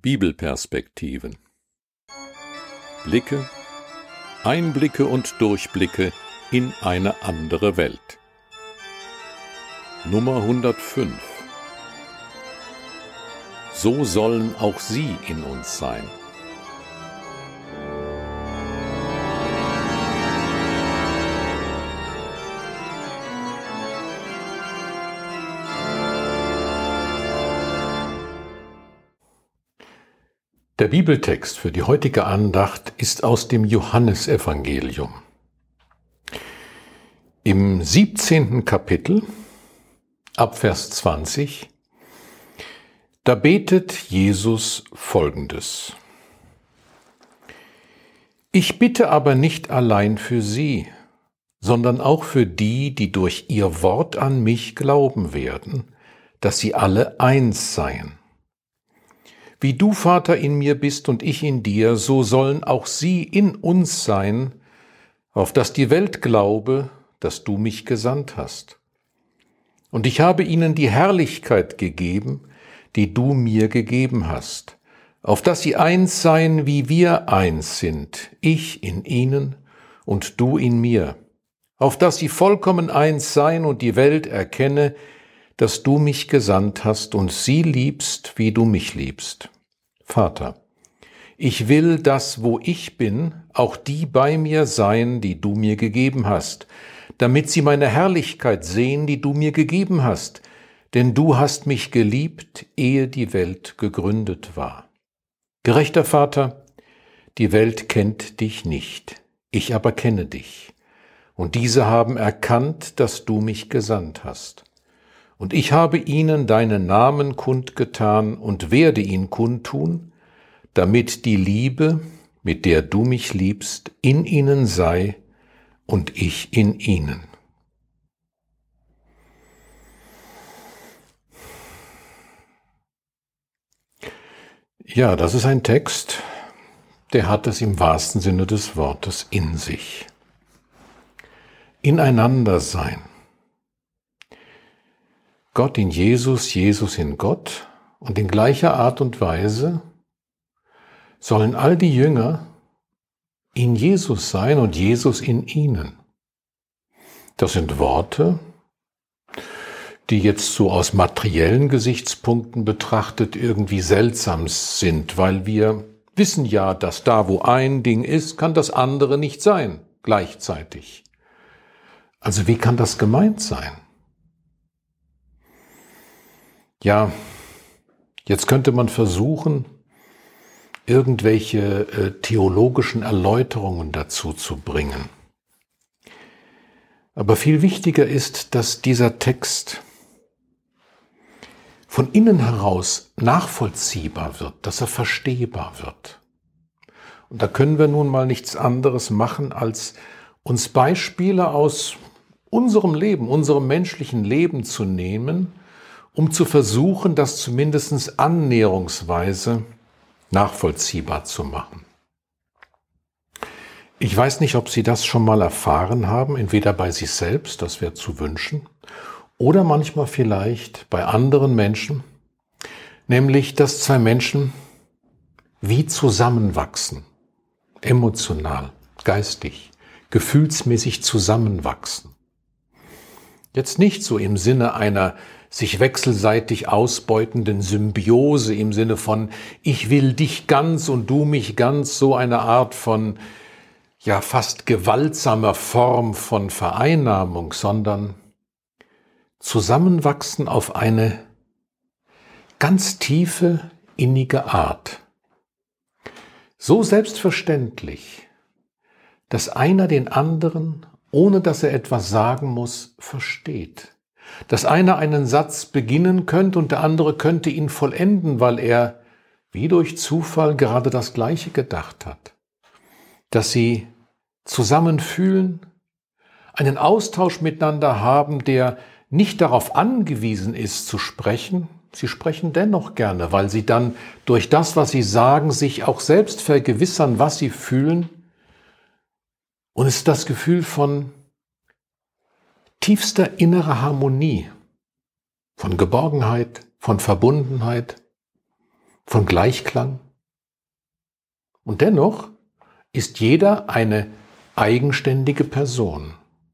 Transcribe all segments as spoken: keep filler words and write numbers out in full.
Bibelperspektiven. Blicke, Einblicke und Durchblicke in eine andere Welt. Nummer hundertfünf. So sollen auch Sie in uns sein. Der Bibeltext für die heutige Andacht ist aus dem Johannesevangelium. Im siebzehnten Kapitel, ab Vers zwanzig, da betet Jesus Folgendes: Ich bitte aber nicht allein für sie, sondern auch für die, die durch ihr Wort an mich glauben werden, dass sie alle eins seien. Wie du, Vater, in mir bist und ich in dir, so sollen auch sie in uns sein, auf dass die Welt glaube, dass du mich gesandt hast. Und ich habe ihnen die Herrlichkeit gegeben, die du mir gegeben hast, auf dass sie eins seien, wie wir eins sind, ich in ihnen und du in mir, auf dass sie vollkommen eins seien und die Welt erkenne, dass du mich gesandt hast und sie liebst, wie du mich liebst. Vater, ich will, dass, wo ich bin, auch die bei mir seien, die du mir gegeben hast, damit sie meine Herrlichkeit sehen, die du mir gegeben hast, denn du hast mich geliebt, ehe die Welt gegründet war. Gerechter Vater, die Welt kennt dich nicht, ich aber kenne dich, und diese haben erkannt, dass du mich gesandt hast. Und ich habe ihnen deinen Namen kundgetan und werde ihn kundtun, damit die Liebe, mit der du mich liebst, in ihnen sei und ich in ihnen. Ja, das ist ein Text, der hat es im wahrsten Sinne des Wortes in sich. Ineinander sein. Gott in Jesus, Jesus in Gott, und in gleicher Art und Weise sollen all die Jünger in Jesus sein und Jesus in ihnen. Das sind Worte, die jetzt so aus materiellen Gesichtspunkten betrachtet irgendwie seltsam sind, weil wir wissen ja, dass da, wo ein Ding ist, kann das andere nicht sein, gleichzeitig. Also wie kann das gemeint sein? Ja, jetzt könnte man versuchen, irgendwelche äh, theologischen Erläuterungen dazu zu bringen. Aber viel wichtiger ist, dass dieser Text von innen heraus nachvollziehbar wird, dass er verstehbar wird. Und da können wir nun mal nichts anderes machen, als uns Beispiele aus unserem Leben, unserem menschlichen Leben zu nehmen, um zu versuchen, das zumindest annäherungsweise nachvollziehbar zu machen. Ich weiß nicht, ob Sie das schon mal erfahren haben, entweder bei sich selbst, das wäre zu wünschen, oder manchmal vielleicht bei anderen Menschen, nämlich, dass zwei Menschen wie zusammenwachsen, emotional, geistig, gefühlsmäßig zusammenwachsen. Jetzt nicht so im Sinne einer sich wechselseitig ausbeutenden Symbiose im Sinne von ich will dich ganz und du mich ganz, so eine Art von ja fast gewaltsamer Form von Vereinnahmung, sondern zusammenwachsen auf eine ganz tiefe, innige Art. So selbstverständlich, dass einer den anderen, ohne dass er etwas sagen muss, versteht. Dass einer einen Satz beginnen könnte und der andere könnte ihn vollenden, weil er, wie durch Zufall, gerade das Gleiche gedacht hat. Dass sie zusammen fühlen, einen Austausch miteinander haben, der nicht darauf angewiesen ist zu sprechen. Sie sprechen dennoch gerne, weil sie dann durch das, was sie sagen, sich auch selbst vergewissern, was sie fühlen. Und es ist das Gefühl von tiefster innerer Harmonie, von Geborgenheit, von Verbundenheit, von Gleichklang. Und dennoch ist jeder eine eigenständige Person.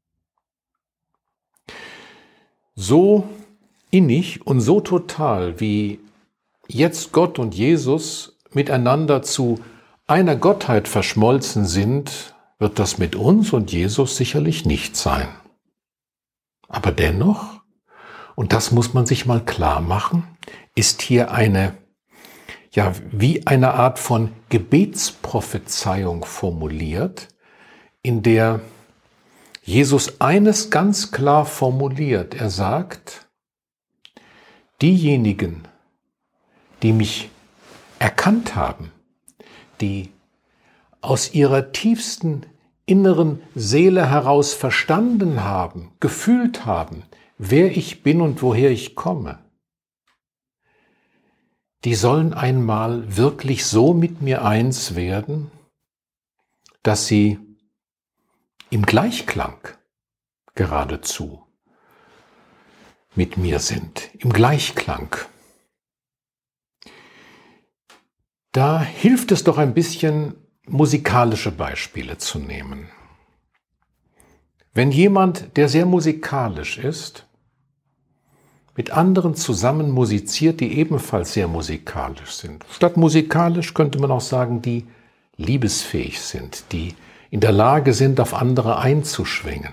So innig und so total, wie jetzt Gott und Jesus miteinander zu einer Gottheit verschmolzen sind, wird das mit uns und Jesus sicherlich nicht sein. Aber dennoch, und das muss man sich mal klar machen, ist hier eine, ja, wie eine Art von Gebetsprophezeiung formuliert, in der Jesus eines ganz klar formuliert. Er sagt, diejenigen, die mich erkannt haben, die aus ihrer tiefsten inneren Seele heraus verstanden haben, gefühlt haben, wer ich bin und woher ich komme, die sollen einmal wirklich so mit mir eins werden, dass sie im Gleichklang geradezu mit mir sind, im Gleichklang. Da hilft es doch ein bisschen, musikalische Beispiele zu nehmen. Wenn jemand, der sehr musikalisch ist, mit anderen zusammen musiziert, die ebenfalls sehr musikalisch sind. Statt musikalisch könnte man auch sagen, die liebesfähig sind, die in der Lage sind, auf andere einzuschwingen.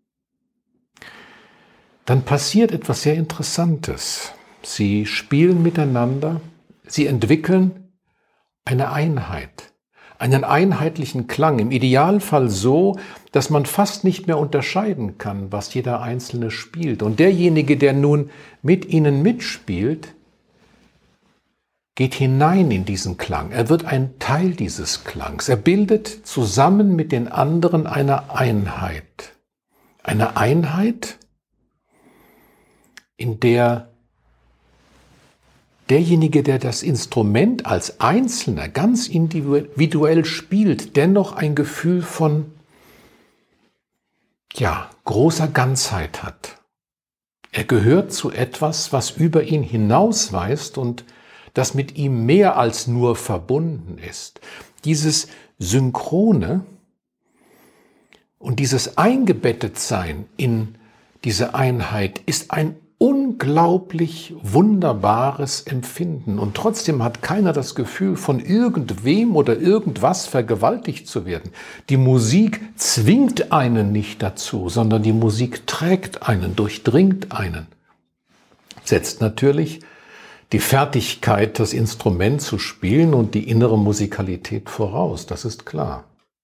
Dann passiert etwas sehr Interessantes. Sie spielen miteinander, sie entwickeln eine Einheit, einen einheitlichen Klang, im Idealfall so, dass man fast nicht mehr unterscheiden kann, was jeder Einzelne spielt. Und derjenige, der nun mit ihnen mitspielt, geht hinein in diesen Klang. Er wird ein Teil dieses Klangs. Er bildet zusammen mit den anderen eine Einheit. Eine Einheit, in der derjenige, der das Instrument als Einzelner ganz individuell spielt, dennoch ein Gefühl von, ja, großer Ganzheit hat. Er gehört zu etwas, was über ihn hinausweist und das mit ihm mehr als nur verbunden ist. Dieses Synchrone und dieses Eingebettetsein in diese Einheit ist ein unglaublich wunderbares Empfinden. Und trotzdem hat keiner das Gefühl, von irgendwem oder irgendwas vergewaltigt zu werden. Die Musik zwingt einen nicht dazu, sondern die Musik trägt einen, durchdringt einen. Setzt natürlich die Fertigkeit, das Instrument zu spielen und die innere Musikalität voraus, das ist klar.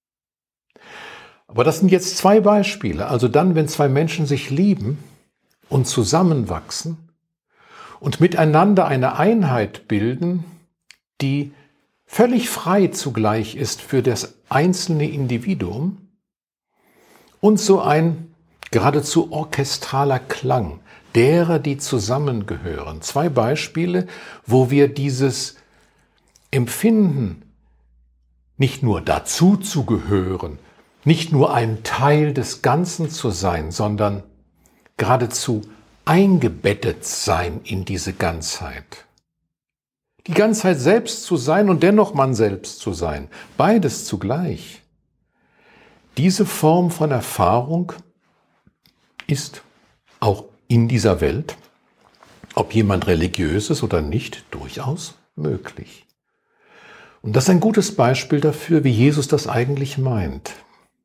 Aber das sind jetzt zwei Beispiele. Also dann, wenn zwei Menschen sich lieben und zusammenwachsen und miteinander eine Einheit bilden, die völlig frei zugleich ist für das einzelne Individuum und so ein geradezu orchestraler Klang derer, die zusammengehören. Zwei Beispiele, wo wir dieses Empfinden, nicht nur dazu zu gehören, nicht nur ein Teil des Ganzen zu sein, sondern geradezu eingebettet sein in diese Ganzheit. Die Ganzheit selbst zu sein und dennoch man selbst zu sein. Beides zugleich. Diese Form von Erfahrung ist auch in dieser Welt, ob jemand religiös ist oder nicht, durchaus möglich. Und das ist ein gutes Beispiel dafür, wie Jesus das eigentlich meint.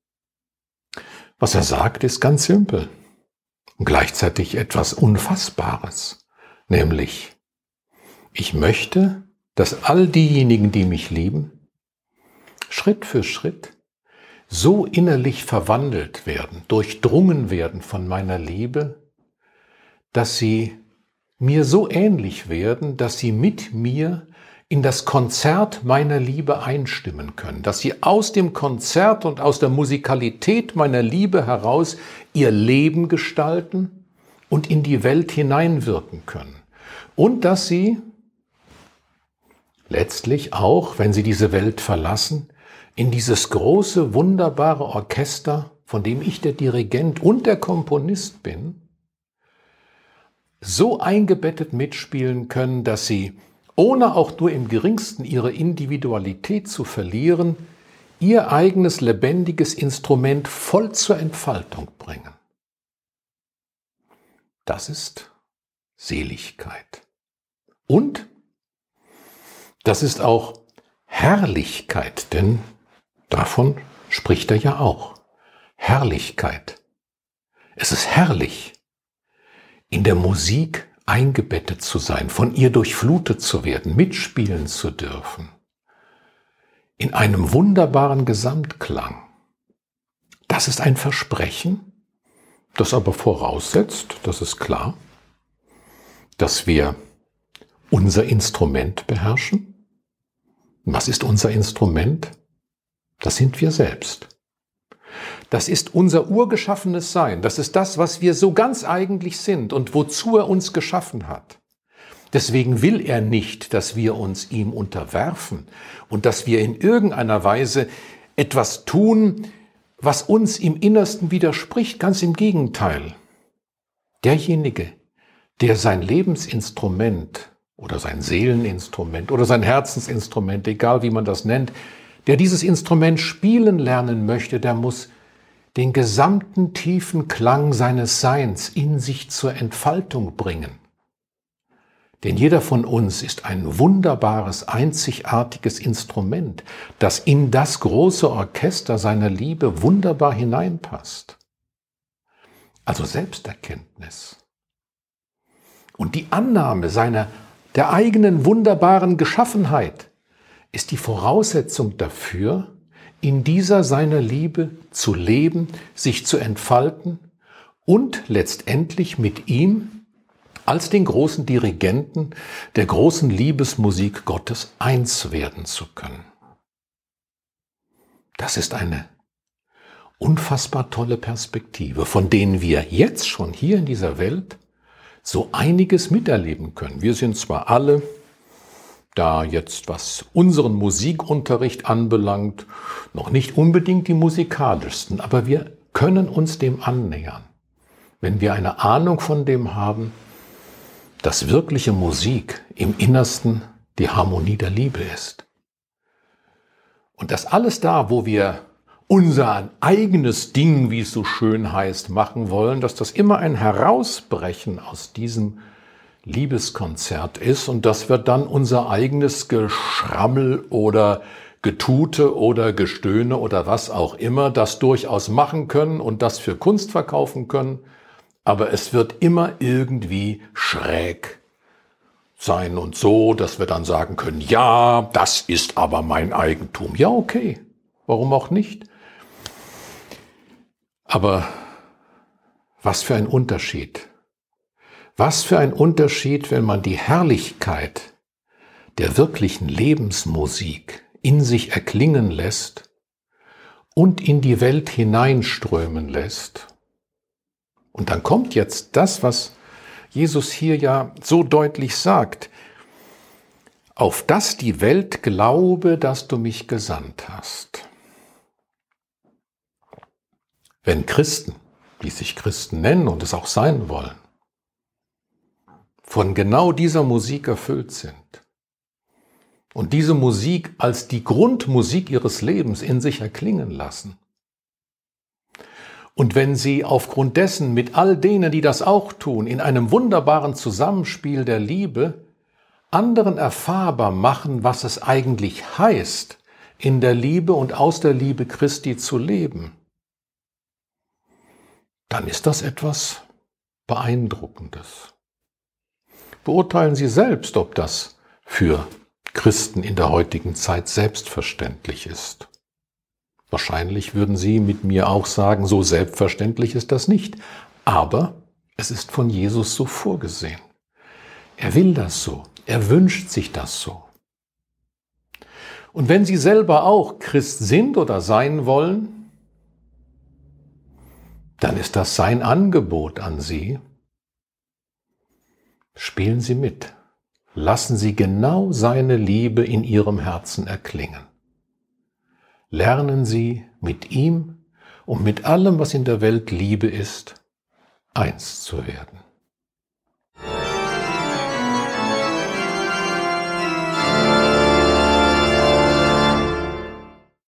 Was er sagt, ist ganz simpel und gleichzeitig etwas Unfassbares, nämlich, ich möchte, dass all diejenigen, die mich lieben, Schritt für Schritt so innerlich verwandelt werden, durchdrungen werden von meiner Liebe, dass sie mir so ähnlich werden, dass sie mit mir in das Konzert meiner Liebe einstimmen können, dass sie aus dem Konzert und aus der Musikalität meiner Liebe heraus ihr Leben gestalten und in die Welt hineinwirken können. Und dass sie letztlich auch, wenn sie diese Welt verlassen, in dieses große, wunderbare Orchester, von dem ich der Dirigent und der Komponist bin, so eingebettet mitspielen können, dass sie ohne auch nur im geringsten ihre Individualität zu verlieren, ihr eigenes lebendiges Instrument voll zur Entfaltung bringen. Das ist Seligkeit. Und das ist auch Herrlichkeit, denn davon spricht er ja auch. Herrlichkeit. Es ist herrlich, in der Musik eingebettet zu sein, von ihr durchflutet zu werden, mitspielen zu dürfen. In einem wunderbaren Gesamtklang. Das ist ein Versprechen, das aber voraussetzt, das ist klar, dass wir unser Instrument beherrschen. Was ist unser Instrument? Das sind wir selbst. Das ist unser urgeschaffenes Sein. Das ist das, was wir so ganz eigentlich sind und wozu er uns geschaffen hat. Deswegen will er nicht, dass wir uns ihm unterwerfen und dass wir in irgendeiner Weise etwas tun, was uns im Innersten widerspricht. Ganz im Gegenteil. Derjenige, der sein Lebensinstrument oder sein Seeleninstrument oder sein Herzensinstrument, egal wie man das nennt, der dieses Instrument spielen lernen möchte, der muss den gesamten tiefen Klang seines Seins in sich zur Entfaltung bringen. Denn jeder von uns ist ein wunderbares, einzigartiges Instrument, das in das große Orchester seiner Liebe wunderbar hineinpasst. Also Selbsterkenntnis. Und die Annahme seiner, der eigenen wunderbaren Geschaffenheit ist die Voraussetzung dafür, in dieser seiner Liebe zu leben, sich zu entfalten und letztendlich mit ihm als den großen Dirigenten der großen Liebesmusik Gottes eins werden zu können. Das ist eine unfassbar tolle Perspektive, von denen wir jetzt schon hier in dieser Welt so einiges miterleben können. Wir sind zwar alle, da jetzt was unseren Musikunterricht anbelangt, noch nicht unbedingt die musikalischsten, aber wir können uns dem annähern, wenn wir eine Ahnung von dem haben, dass wirkliche Musik im Innersten die Harmonie der Liebe ist. Und dass alles da, wo wir unser eigenes Ding, wie es so schön heißt, machen wollen, dass das immer ein Herausbrechen aus diesem Liebeskonzert ist und dass wir dann unser eigenes Geschrammel oder Getute oder Gestöhne oder was auch immer das durchaus machen können und das für Kunst verkaufen können, aber es wird immer irgendwie schräg sein und so, dass wir dann sagen können, ja, das ist aber mein Eigentum. Ja, okay, warum auch nicht? Aber was für ein Unterschied. Was für ein Unterschied, wenn man die Herrlichkeit der wirklichen Lebensmusik in sich erklingen lässt und in die Welt hineinströmen lässt. Und dann kommt jetzt das, was Jesus hier ja so deutlich sagt. Auf das die Welt glaube, dass du mich gesandt hast. Wenn Christen, die sich Christen nennen und es auch sein wollen, von genau dieser Musik erfüllt sind und diese Musik als die Grundmusik ihres Lebens in sich erklingen lassen, und wenn sie aufgrund dessen mit all denen, die das auch tun, in einem wunderbaren Zusammenspiel der Liebe anderen erfahrbar machen, was es eigentlich heißt, in der Liebe und aus der Liebe Christi zu leben, dann ist das etwas Beeindruckendes. Beurteilen Sie selbst, ob das für Christen in der heutigen Zeit selbstverständlich ist. Wahrscheinlich würden Sie mit mir auch sagen, so selbstverständlich ist das nicht. Aber es ist von Jesus so vorgesehen. Er will das so. Er wünscht sich das so. Und wenn Sie selber auch Christ sind oder sein wollen, dann ist das sein Angebot an Sie. Spielen Sie mit. Lassen Sie genau seine Liebe in Ihrem Herzen erklingen. Lernen Sie mit ihm und mit allem, was in der Welt Liebe ist, eins zu werden.